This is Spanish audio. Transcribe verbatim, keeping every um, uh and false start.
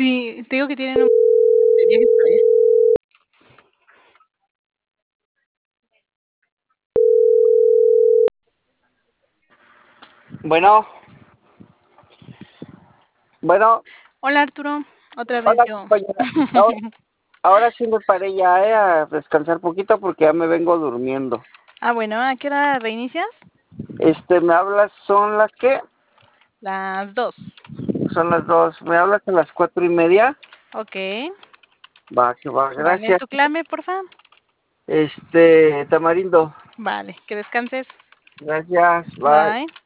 Sí, te digo que tienen un de viajes para allá. Bueno, bueno, Hola Arturo, otra vez hola yo. compañera. Ahora, ahora sí me paré ya eh, a descansar poquito porque ya me vengo durmiendo. Ah, bueno, ¿a qué hora reinicias? Este, me hablas, son las que, Las dos. son las dos, me hablas a las cuatro y media. Ok, Va, que va, vale, gracias. tu clave, porfa. Este, Tamarindo, Vale, que descanses. gracias, bye. Bye.